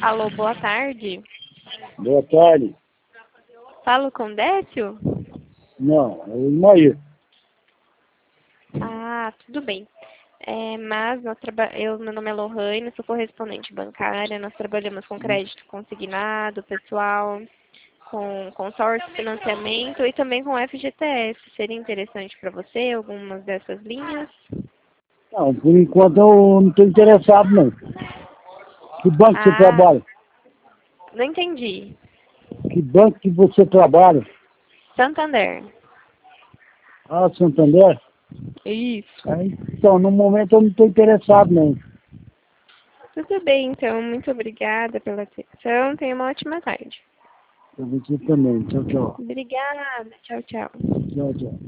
Alô, boa tarde. Boa tarde. Falo com Décio? Não, é o Imair. Ah, tudo bem. Mas meu nome é Lohane, sou correspondente bancária. Nós trabalhamos com crédito consignado, pessoal, com consórcio, financiamento e também com FGTS. Seria interessante para você algumas dessas linhas? Não, por enquanto eu não estou interessado, não. Que banco você Ah, trabalha? não entendi. Que banco que você trabalha? Santander. Ah, Santander? Isso. Então, no momento eu não estou interessado, não. Tudo bem, então. Muito obrigada pela atenção. Tenha uma ótima tarde. Para você também. Tchau, tchau. Obrigada. Tchau, tchau. Tchau, tchau.